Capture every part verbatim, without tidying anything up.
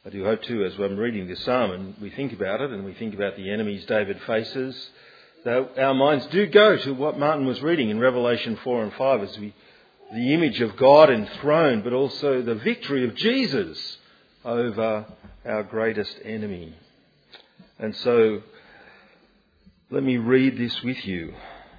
I do hope too, as I'm reading this psalm and we think about it and we think about the enemies David faces, that our minds do go to what Martin was reading in Revelation four and five as we, the image of God enthroned, but also the victory of Jesus over our greatest enemy. And so, let me read this with you.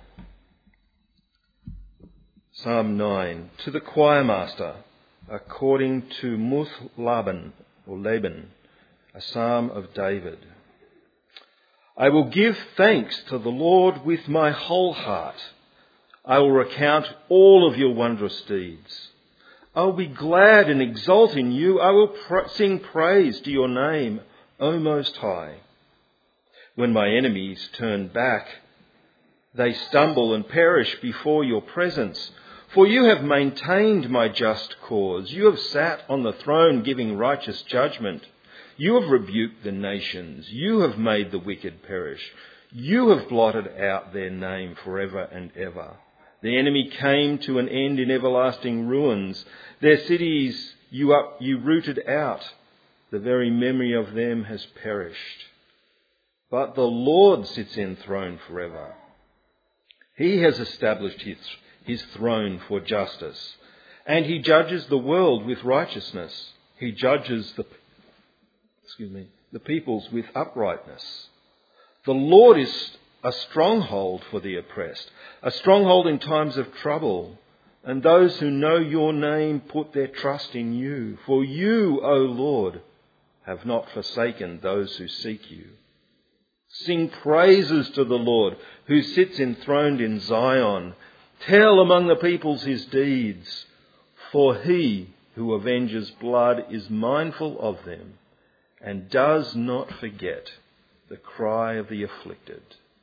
Psalm nine. To the choir master, according to Muth-Laban, or Laban, a psalm of David. I will give thanks to the Lord with my whole heart. I will recount all of your wondrous deeds. I will be glad and exult in you. I will pr- sing praise to your name, O Most High. When my enemies turn back, they stumble and perish before your presence. For you have maintained my just cause. You have sat on the throne giving righteous judgment. You have rebuked the nations. You have made the wicked perish. You have blotted out their name forever and ever. The enemy came to an end in everlasting ruins. Their cities you up, you rooted out. The very memory of them has perished. But the Lord sits enthroned forever. He has established his, his throne for justice, and he judges the world with righteousness. He judges the, excuse me, the peoples with uprightness. The Lord is a stronghold for the oppressed, a stronghold in times of trouble. And those who know your name put their trust in you. For you, O Lord, have not forsaken those who seek you. Sing praises to the Lord, who sits enthroned in Zion. Tell among the peoples his deeds. For he who avenges blood is mindful of them, and does not forget the cry of the afflicted.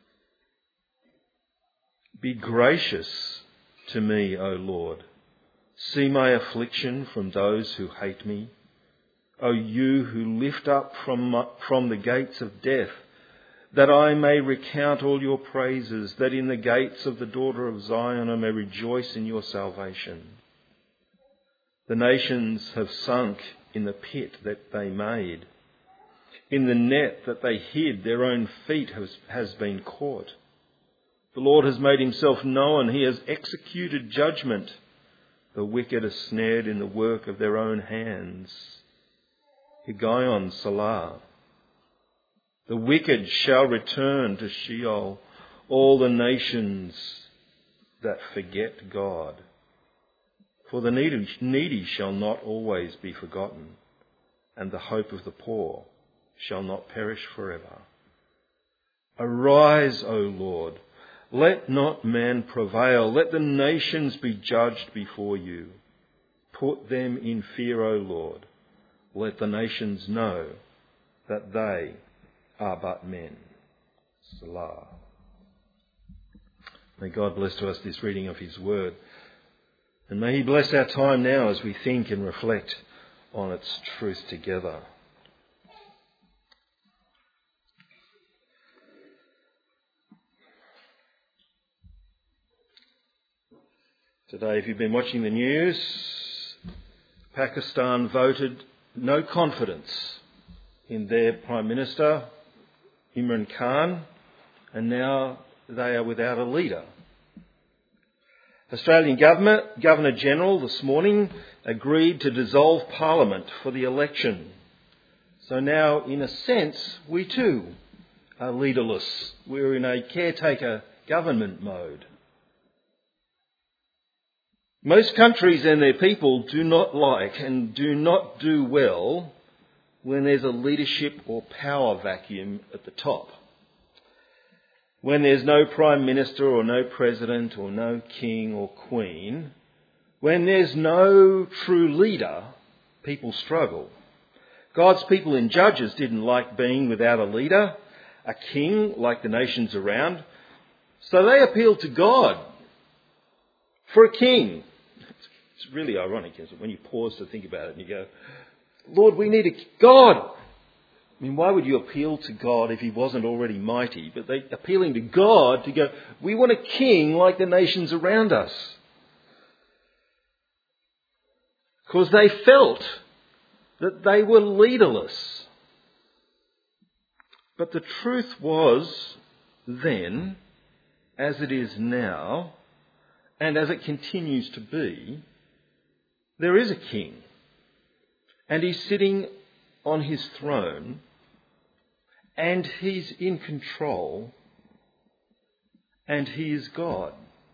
Be gracious to me, O Lord. See my affliction from those who hate me. O you who lift up from, from the gates of death, that I may recount all your praises, that in the gates of the daughter of Zion I may rejoice in your salvation. The nations have sunk in the pit that they made. In the net that they hid, their own feet has, has been caught. The Lord has made himself known. He has executed judgment. The wicked are snared in the work of their own hands. Higgaion Salah. The wicked shall return to Sheol, all the nations that forget God. For the needy, needy shall not always be forgotten, and the hope of the poor shall not perish forever. Arise, O Lord. Let not man prevail. Let the nations be judged before you. Put them in fear, O Lord. Let the nations know that they are but men. Salah. May God bless to us this reading of his word. And may he bless our time now as we think and reflect on its truth together. Today, if you've been watching the news, Pakistan voted no confidence in their Prime Minister, Imran Khan, and now they are without a leader. Australian government, Governor-General this morning agreed to dissolve Parliament for the election. So now, in a sense, we too are leaderless. We're in a caretaker government mode. Most countries and their people do not like and do not do well when there's a leadership or power vacuum at the top. When there's no Prime Minister or no President or no King or Queen, when there's no true leader, people struggle. God's people in Judges didn't like being without a leader, a king like the nations around, so they appealed to God for a king. It's really ironic, isn't it, when you pause to think about it and you go, Lord, we need a God. I mean, why would you appeal to God if he wasn't already mighty? But they're appealing to God to go, we want a king like the nations around us. Because they felt that they were leaderless. But the truth was then, as it is now, and as it continues to be, there is a king. And he's sitting on his throne, and he's in control, and he is God.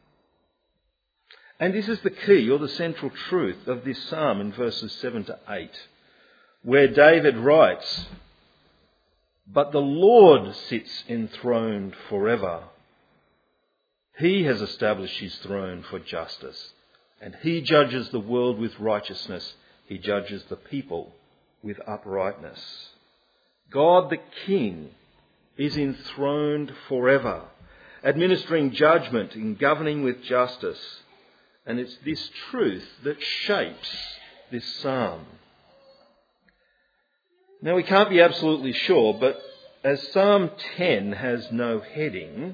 And this is the key, or the central truth of this psalm in verses seven to eight, where David writes, "But the Lord sits enthroned forever. He has established his throne for justice, and he judges the world with righteousness. He judges the people with uprightness." God the King is enthroned forever, administering judgment and governing with justice. And it's this truth that shapes this psalm. Now, we can't be absolutely sure, but as Psalm ten has no heading,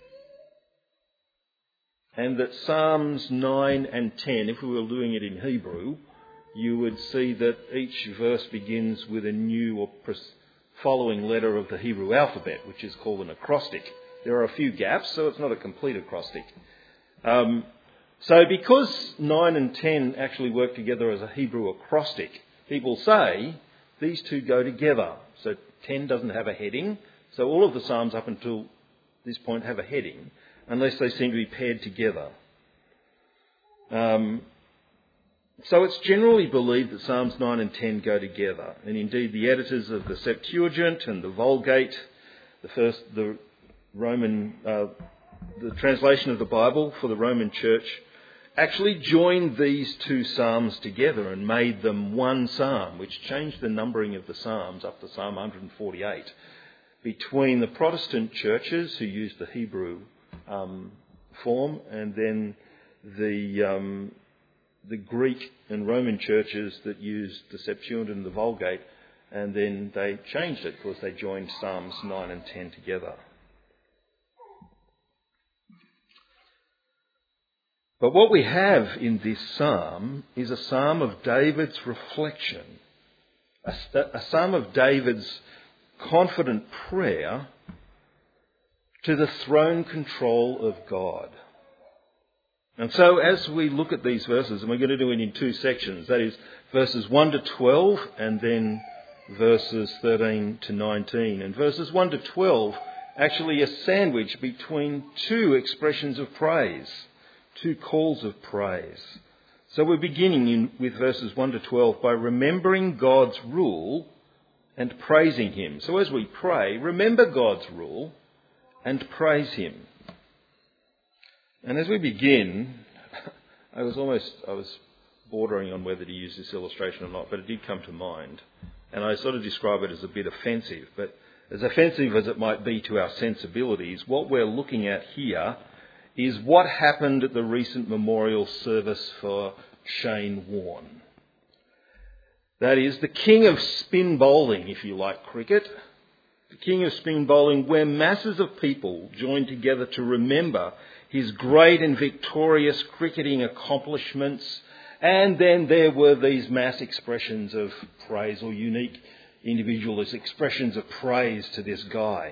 and that Psalms nine and ten, if we were doing it in Hebrew, you would see that each verse begins with a new or following letter of the Hebrew alphabet, which is called an acrostic. There are a few gaps, so it's not a complete acrostic. Um, so because nine and ten actually work together as a Hebrew acrostic, people say these two go together. So ten doesn't have a heading, so all of the Psalms up until this point have a heading, unless they seem to be paired together. Um, so it's generally believed that Psalms nine and ten go together. And indeed the editors of the Septuagint and the Vulgate, the first, the Roman, uh, the translation of the Bible for the Roman Church, actually joined these two psalms together and made them one psalm, which changed the numbering of the psalms up to Psalm one hundred forty-eight. Between the Protestant churches who used the Hebrew um, form, and then the um, the Greek and Roman churches that used the Septuagint and the Vulgate, and then they changed it because they joined Psalms nine and ten together. But what we have in this psalm is a psalm of David's reflection, a, a psalm of David's confident prayer to the throne control of God. And so as we look at these verses, and we're going to do it in two sections, that is verses one to twelve and then verses thirteen to nineteen. And verses one to twelve actually are sandwiched between two expressions of praise. Two calls of praise. So we're beginning in, with verses one to twelve by remembering God's rule and praising him. So as we pray, remember God's rule and praise him. And as we begin, I was almost, I was bordering on whether to use this illustration or not, but it did come to mind. And I sort of describe it as a bit offensive, but as offensive as it might be to our sensibilities, what we're looking at here is what happened at the recent memorial service for Shane Warne. That is, the king of spin bowling, if you like cricket, the king of spin bowling, where masses of people joined together to remember his great and victorious cricketing accomplishments. And then there were these mass expressions of praise, or unique individualist expressions of praise to this guy.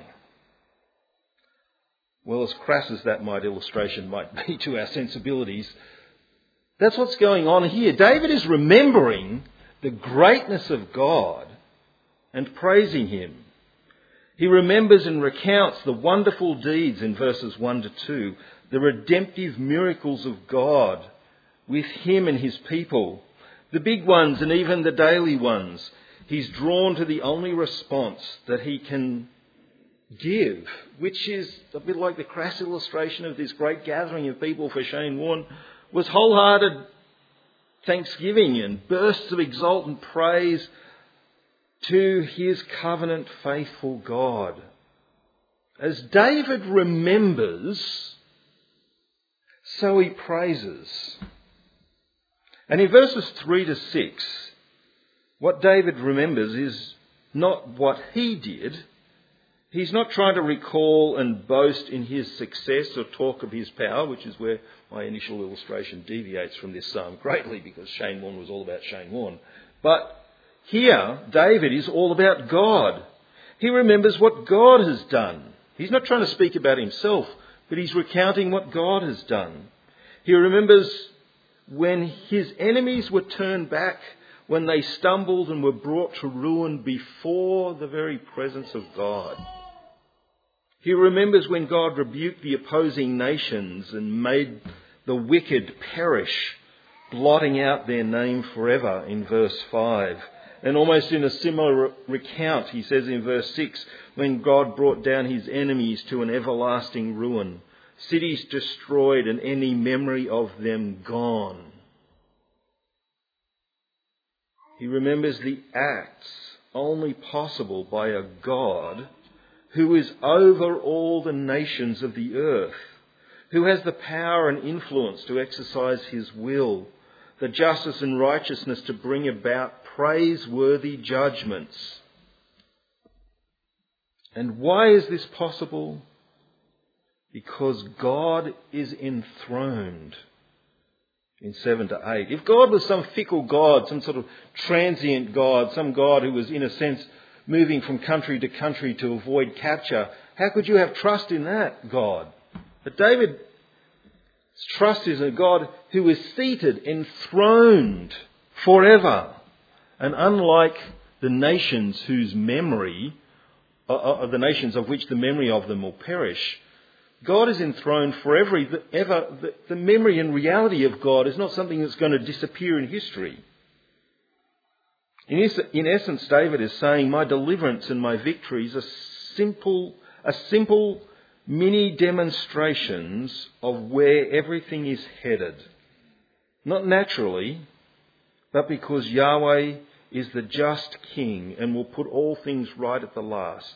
Well, as crass as that might illustration might be to our sensibilities, that's what's going on here. David is remembering the greatness of God and praising him. He remembers and recounts the wonderful deeds in verses one to two, the redemptive miracles of God with him and his people, the big ones and even the daily ones. He's drawn to the only response that he can give, which is a bit like the crass illustration of this great gathering of people for Shane Warne, was wholehearted thanksgiving and bursts of exultant praise to his covenant faithful God. As David remembers, so he praises. And in verses three to six, what David remembers is not what he did. He's not trying to recall and boast in his success or talk of his power, which is where my initial illustration deviates from this psalm greatly, because Shane Warne was all about Shane Warne. But Here, David is all about God. He remembers what God has done. He's not trying to speak about himself, but he's recounting what God has done. He remembers when his enemies were turned back, when they stumbled and were brought to ruin before the very presence of God. He remembers when God rebuked the opposing nations and made the wicked perish, blotting out their name forever in verse five. And almost in a similar recount, he says in verse six, when God brought down his enemies to an everlasting ruin, cities destroyed and any memory of them gone. He remembers the acts only possible by a God who is over all the nations of the earth, who has the power and influence to exercise his will, the justice and righteousness to bring about praiseworthy judgments. And why is this possible? Because God is enthroned in seven to eight. If God was some fickle God, some sort of transient God, some God who was in a sense moving from country to country to avoid capture, how could you have trust in that God? But David's trust is in a God who is seated, enthroned forever. And unlike the nations whose memory, uh, the nations of which the memory of them will perish, God is enthroned forever. Ever, the, the memory and reality of God is not something that's going to disappear in history. In, in essence, David is saying, my deliverance and my victories are simple, are simple mini demonstrations of where everything is headed. Not naturally, but because Yahweh is the just King and will put all things right at the last.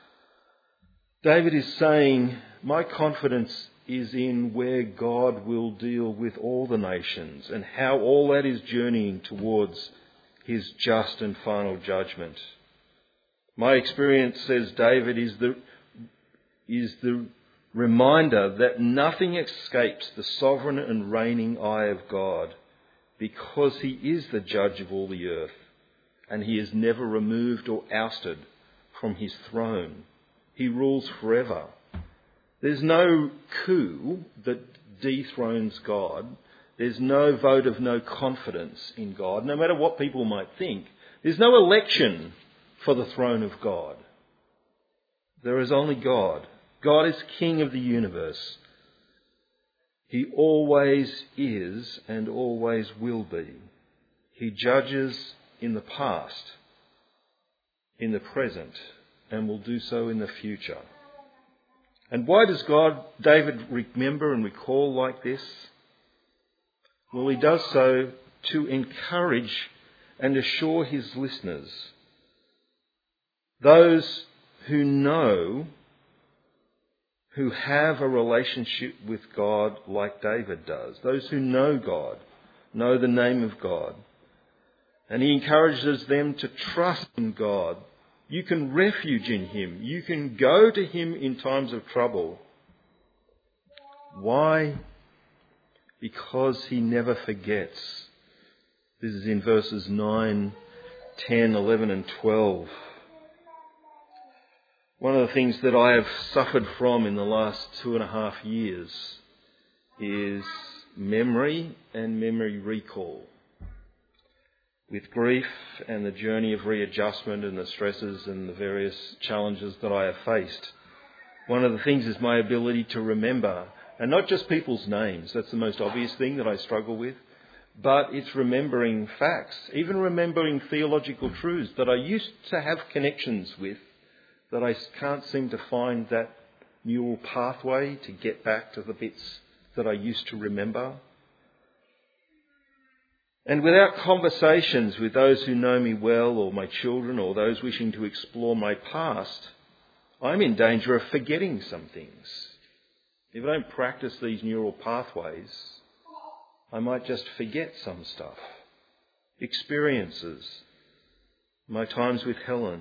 David is saying, my confidence is in where God will deal with all the nations and how all that is journeying towards his just and final judgment. My experience, says David, is the, is the reminder that nothing escapes the sovereign and reigning eye of God, because he is the judge of all the earth and he is never removed or ousted from his throne. He rules forever. There's no coup that dethrones God. There's no vote of no confidence in God, no matter what people might think. There's no election for the throne of God. There is only God. God is King of the universe. He always is and always will be. He judges in the past, in the present, and will do so in the future. And why does God, David, remember and recall like this? Well, he does so to encourage and assure his listeners, those who know, who have a relationship with God like David does, those who know God, know the name of God. And he encourages them to trust in God. You can refuge in him. You can go to him in times of trouble. Why? Because he never forgets. This is in verses nine, ten, eleven and twelve. One of the things that I have suffered from in the last two and a half years is memory and memory recall. With grief and the journey of readjustment and the stresses and the various challenges that I have faced, one of the things is my ability to remember, and not just people's names. That's the most obvious thing that I struggle with, but it's remembering facts, even remembering theological truths that I used to have connections with, that I can't seem to find that neural pathway to get back to the bits that I used to remember. And without conversations with those who know me well, or my children, or those wishing to explore my past, I'm in danger of forgetting some things. If I don't practice these neural pathways, I might just forget some stuff. Experiences, my times with Helen.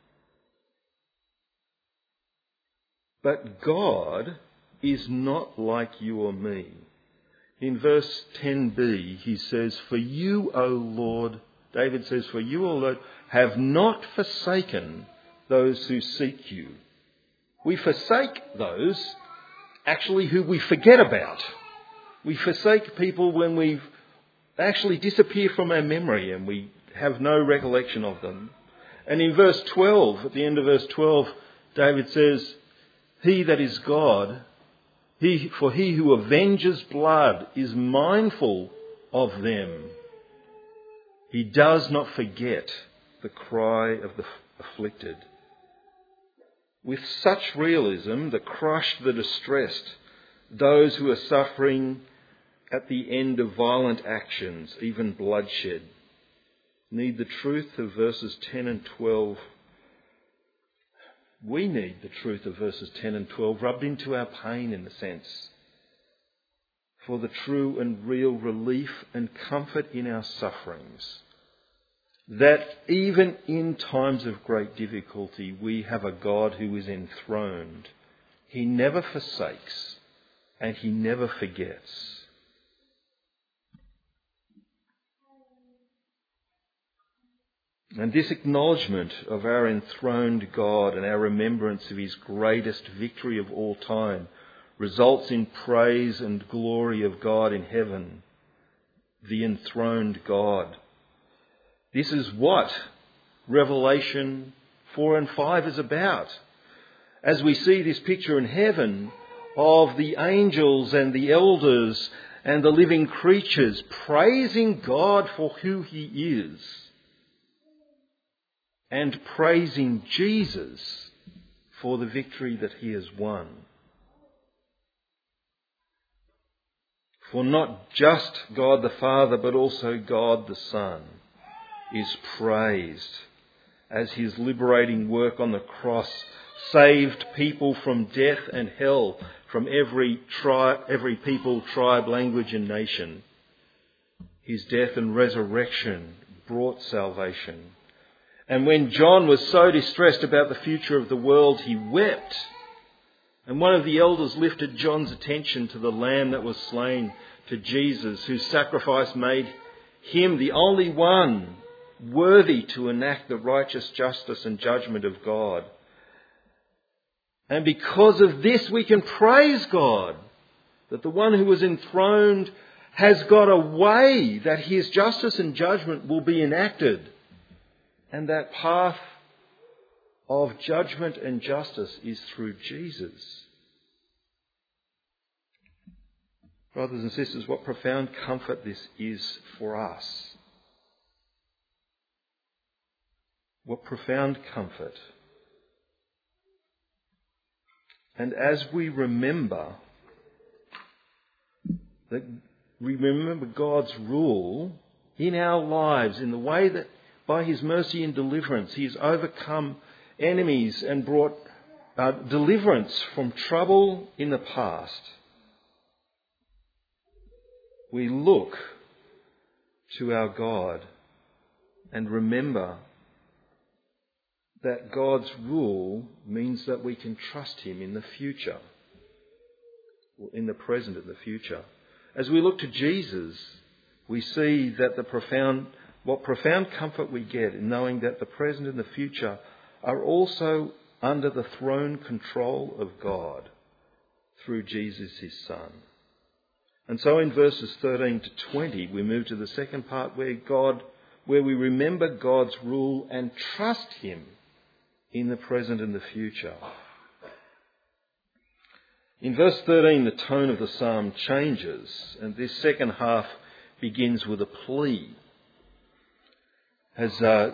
But God is not like you or me. In verse ten b, he says, "For you, O Lord, David says, "For you, O Lord, have not forsaken those who seek you." We forsake those actually who we forget about. We forsake people when we actually disappear from our memory and we have no recollection of them. And in verse twelve, at the end of verse twelve, David says, "He that is God, he, for he who avenges blood is mindful of them. He does not forget the cry of the afflicted." With such realism, the crushed, the distressed, those who are suffering at the end of violent actions, even bloodshed, need the truth of verses ten and twelve. We need the truth of verses ten and twelve rubbed into our pain, in a sense, for the true and real relief and comfort in our sufferings. That even in times of great difficulty, we have a God who is enthroned. He never forsakes and he never forgets. And this acknowledgement of our enthroned God and our remembrance of his greatest victory of all time results in praise and glory of God in heaven, the enthroned God. This is what Revelation four and five is about. As we see this picture in heaven of the angels and the elders and the living creatures praising God for who he is and praising Jesus for the victory that he has won. For not just God the Father, but also God the Son is praised as his liberating work on the cross saved people from death and hell, from every tri- every people, tribe, language and nation. His death and resurrection brought salvation. And when John was so distressed about the future of the world, he wept. And one of the elders lifted John's attention to the lamb that was slain, to Jesus, whose sacrifice made him the only one worthy to enact the righteous justice and judgment of God. And because of this, we can praise God that the one who was enthroned has got a way that his justice and judgment will be enacted. And that path of judgment and justice is through Jesus. Brothers and sisters, what profound comfort this is for us. What profound comfort. And as we remember that we remember God's rule in our lives in the way that by his mercy and deliverance he has overcome enemies and brought uh, deliverance from trouble in the past, we look to our God and remember that God's rule means that we can trust him in the future, or in the present and the future. As we look to Jesus, we see that the profound, what profound comfort we get in knowing that the present and the future are also under the throne control of God through Jesus, his Son. And so in verses thirteen to twenty, we move to the second part where God, where we remember God's rule and trust him in the present and the future. In verse thirteen, the tone of the psalm changes, and this second half begins with a plea. As uh,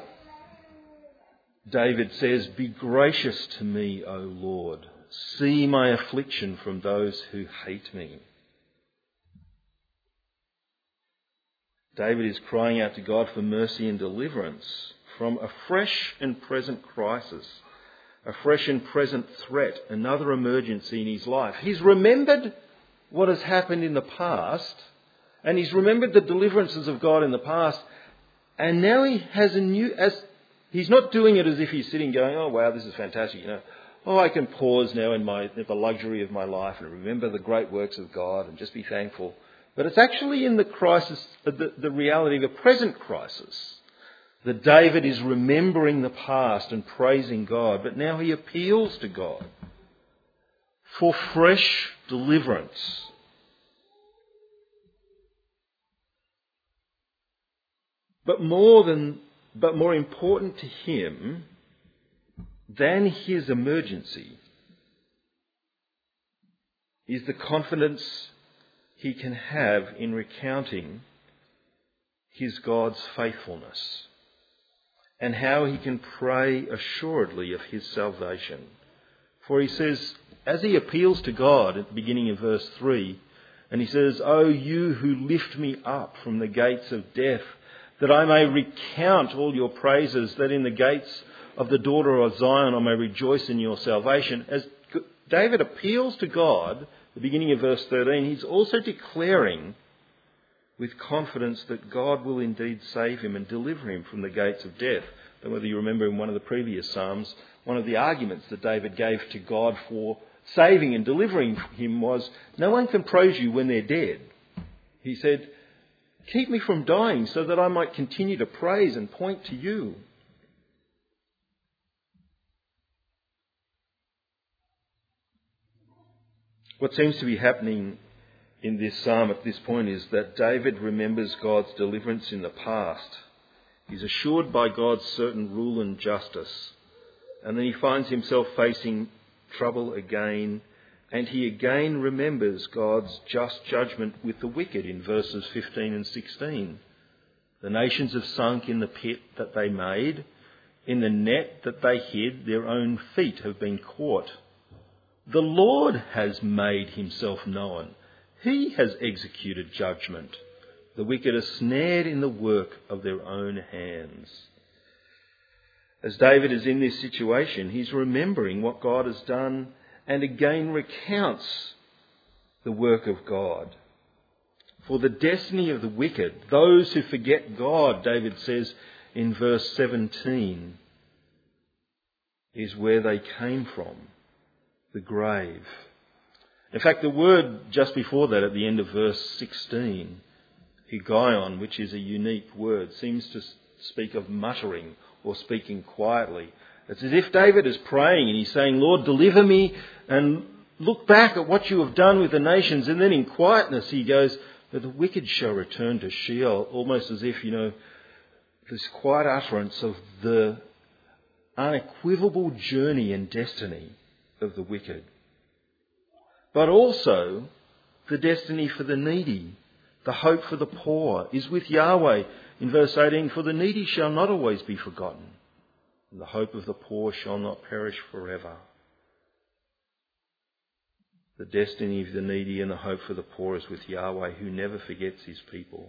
David says, "Be gracious to me, O Lord. See my affliction from those who hate me." David is crying out to God for mercy and deliverance from a fresh and present crisis, a fresh and present threat, another emergency in his life. He's remembered what has happened in the past, and he's remembered the deliverances of God in the past, and now he has a new, as he's not doing it as if he's sitting going, "Oh wow, this is fantastic, you know. Oh, I can pause now in my in the luxury of my life and remember the great works of God and just be thankful." But it's actually in the crisis, the, the reality, the present crisis, that David is remembering the past and praising God, but now he appeals to God for fresh deliverance. But more than, but more important to him than his emergency is the confidence he can have in recounting his God's faithfulness and how he can pray assuredly of his salvation. For he says, as he appeals to God at the beginning of verse three, and he says, "O you who lift me up from the gates of death, that I may recount all your praises, that in the gates of the daughter of Zion I may rejoice in your salvation." As David appeals to God, the beginning of verse thirteen, he's also declaring with confidence that God will indeed save him and deliver him from the gates of death. And whether you remember in one of the previous Psalms, one of the arguments that David gave to God for saving and delivering him was, no one can praise you when they're dead. He said, keep me from dying so that I might continue to praise and point to you. What seems to be happening in this psalm at this point is that David remembers God's deliverance in the past. He's assured by God's certain rule and justice. And then he finds himself facing trouble again. And he again remembers God's just judgment with the wicked in verses fifteen and sixteen. The nations have sunk in the pit that they made. In the net that they hid, their own feet have been caught. The Lord has made himself known. He has executed judgment. The wicked are snared in the work of their own hands. As David is in this situation, he's remembering what God has done and again recounts the work of God. For the destiny of the wicked, those who forget God, David says in verse seventeen, is where they came from, the grave. In fact, the word just before that at the end of verse sixteen, Higgaion, which is a unique word, seems to speak of muttering or speaking quietly. It's as if David is praying and he's saying, Lord, deliver me and look back at what you have done with the nations. And then in quietness he goes, but the wicked shall return to Sheol, almost as if, you know, this quiet utterance of the unequivocal journey and destiny of the wicked. But also the destiny for the needy, the hope for the poor is with Yahweh. In verse eighteen, for the needy shall not always be forgotten, and the hope of the poor shall not perish forever. The destiny of the needy and the hope for the poor is with Yahweh, who never forgets his people.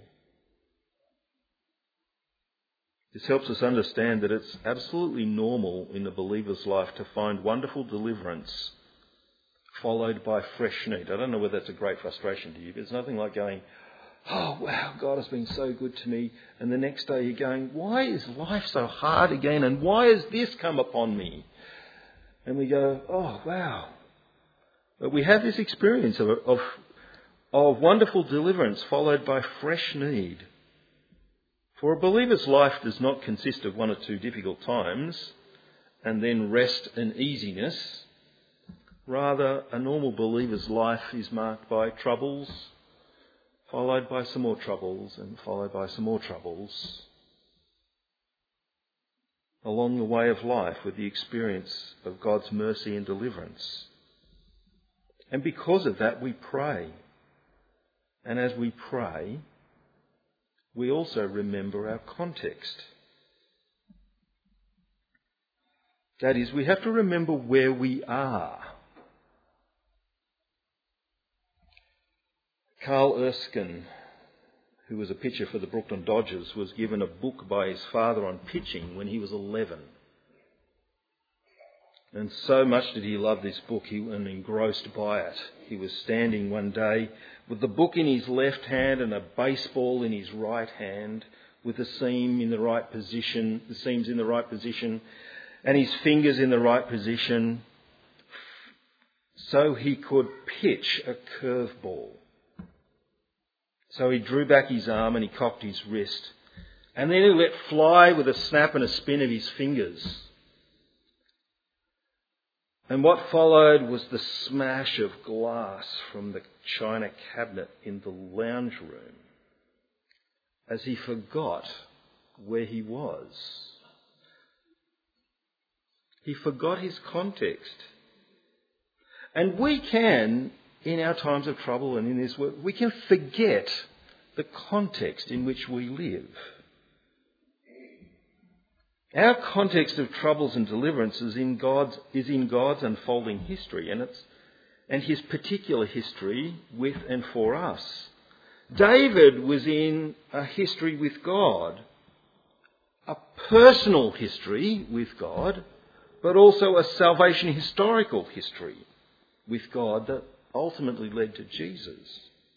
This helps us understand that it's absolutely normal in the believer's life to find wonderful deliverance followed by fresh need. I don't know whether that's a great frustration to you, but it's nothing like going, oh wow, God has been so good to me, and the next day you're going, why is life so hard again, and why has this come upon me? And we go, oh wow. But we have this experience of, of, of wonderful deliverance followed by fresh need. For a believer's life does not consist of one or two difficult times and then rest and easiness. Rather, a normal believer's life is marked by troubles, followed by some more troubles, and followed by some more troubles. Along the way of life with the experience of God's mercy and deliverance. And because of that, we pray. And as we pray, we also remember our context. That is, we have to remember where we are. Carl Erskine, who was a pitcher for the Brooklyn Dodgers, was given a book by his father on pitching when he was eleven. And so much did he love this book, he was engrossed by it. He was standing one day with the book in his left hand and a baseball in his right hand, with the seam in the right position, the seams in the right position, and his fingers in the right position, so he could pitch a curveball. So he drew back his arm and he cocked his wrist, And then he let fly with a snap and a spin of his fingers. And what followed was the smash of glass from the china cabinet in the lounge room as he forgot where he was. He forgot his context. And we can, in our times of trouble and in this work, we can forget the context in which we live. Our context of troubles and deliverances in God's, is in God's unfolding history, and it's and his particular history with and for us. David was in a history with God, a personal history with God, but also a salvation historical history with God that ultimately led to Jesus.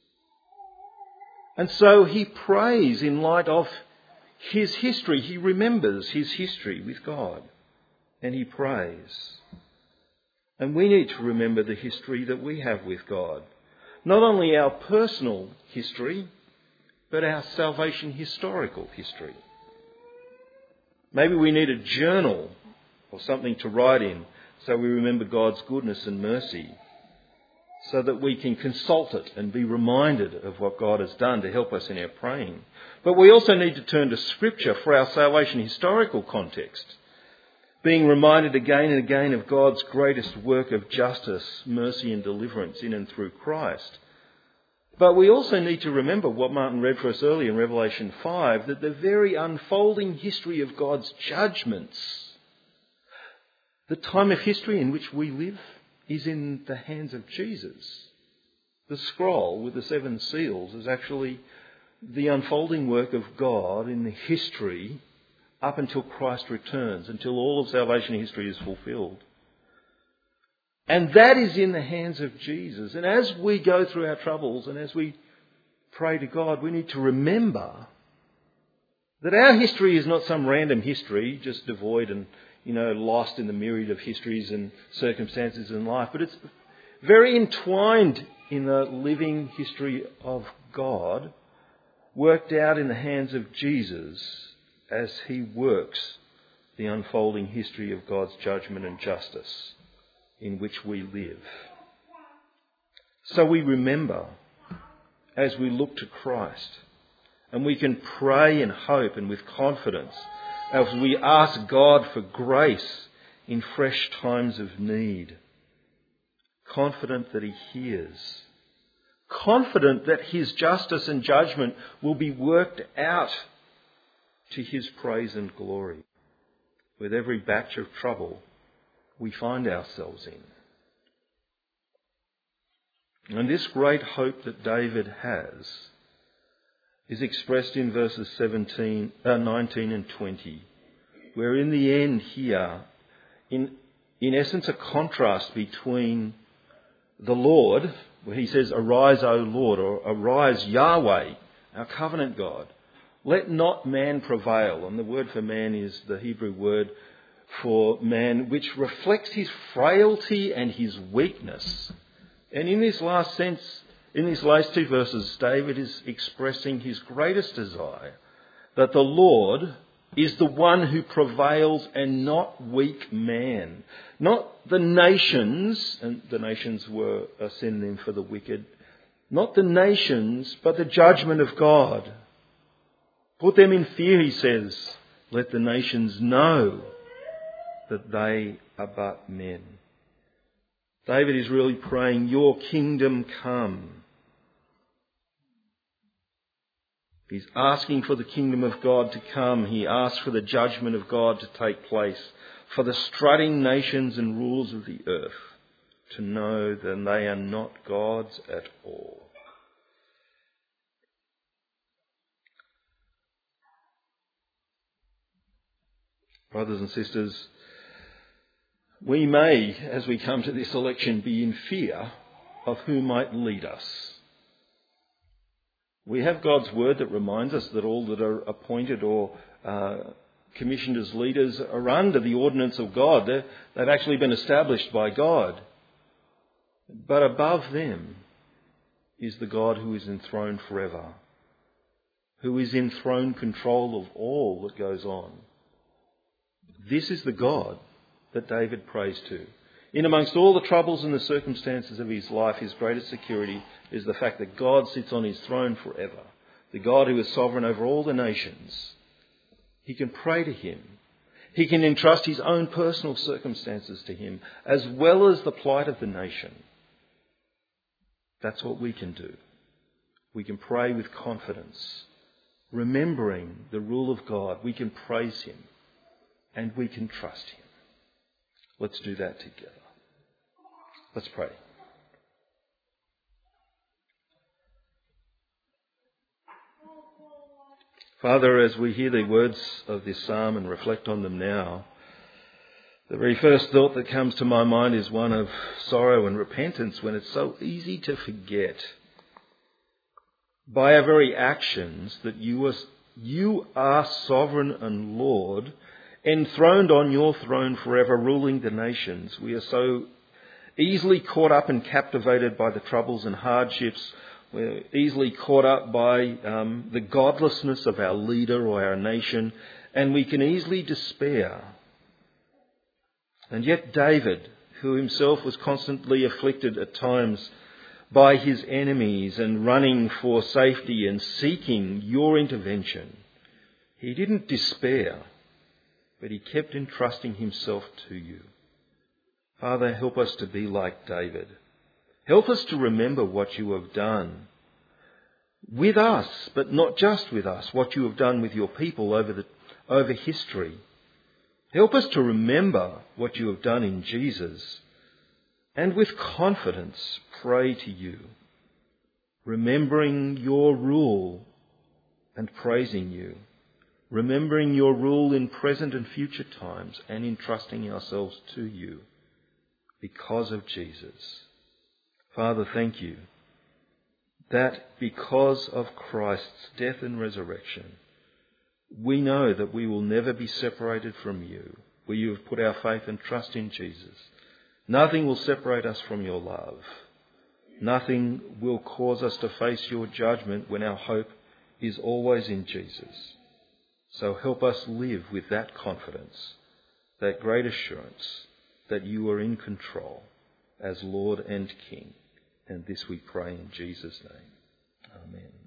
And so he prays in light of his history. He remembers his history with God and he prays. And we need to remember the history that we have with God. Not only our personal history, but our salvation historical history. Maybe we need a journal or something to write in so we remember God's goodness and mercy, so that we can consult it and be reminded of what God has done to help us in our praying. But we also need to turn to Scripture for our salvation historical context, being reminded again and again of God's greatest work of justice, mercy and deliverance in and through Christ. But we also need to remember what Martin read for us earlier in Revelation five, that the very unfolding history of God's judgments, the time of history in which we live, is in the hands of Jesus. The scroll with the seven seals is actually the unfolding work of God in the history up until Christ returns, until all of salvation history is fulfilled. And that is in the hands of Jesus. And as we go through our troubles and as we pray to God, we need to remember that our history is not some random history, just devoid and you know, lost in the myriad of histories and circumstances in life. But it's very entwined in the living history of God, worked out in the hands of Jesus as he works the unfolding history of God's judgment and justice in which we live. So we remember as we look to Christ, and we can pray in hope and with confidence as we ask God for grace in fresh times of need. Confident that he hears. Confident that his justice and judgment will be worked out to his praise and glory with every batch of trouble we find ourselves in. And this great hope that David has is expressed in verses seventeen, uh, nineteen and twenty, where in the end here, in, in essence, a contrast between the Lord, where he says, "Arise, O Lord," or "Arise, Yahweh, our covenant God. Let not man prevail." And the word for man is the Hebrew word for man, which reflects his frailty and his weakness. And in this last sense, in these last two verses, David is expressing his greatest desire, that the Lord is the one who prevails and not weak man. Not the nations, and the nations were a synonym for the wicked, not the nations, but the judgment of God. Put them in fear, he says. Let the nations know that they are but men. David is really praying, your kingdom come. He's asking for the kingdom of God to come. He asks for the judgment of God to take place, for the strutting nations and rulers of the earth to know that they are not gods at all. Brothers and sisters, we may, as we come to this election, be in fear of who might lead us. We have God's word that reminds us that all that are appointed or uh, commissioned as leaders are under the ordinance of God. They're, they've actually been established by God. But above them is the God who is enthroned forever, who is in throne control of all that goes on. This is the God that David prays to. In amongst all the troubles and the circumstances of his life, his greatest security is the fact that God sits on his throne forever, the God who is sovereign over all the nations. He can pray to him. He can entrust his own personal circumstances to him, as well as the plight of the nation. That's what we can do. We can pray with confidence, remembering the rule of God. We can praise him and we can trust him. Let's do that together. Let's pray. Father, as we hear the words of this psalm and reflect on them now, the very first thought that comes to my mind is one of sorrow and repentance, when it's so easy to forget by our very actions that you are, you are sovereign and Lord, enthroned on your throne forever, ruling the nations. We are so easily caught up and captivated by the troubles and hardships. We're easily caught up by um, the godlessness of our leader or our nation, and we can easily despair. And yet David, who himself was constantly afflicted at times by his enemies and running for safety and seeking your intervention, he didn't despair, but he kept entrusting himself to you. Father, help us to be like David. Help us to remember what you have done with us, but not just with us, what you have done with your people over the, over history. Help us to remember what you have done in Jesus, and with confidence pray to you, remembering your rule and praising you, remembering your rule in present and future times, and entrusting ourselves to you because of Jesus. Father, thank you that because of Christ's death and resurrection, we know that we will never be separated from you, where you have put our faith and trust in Jesus. Nothing will separate us from your love. Nothing will cause us to face your judgment when our hope is always in Jesus. So help us live with that confidence, that great assurance that you are in control as Lord and King. And this we pray in Jesus' name. Amen.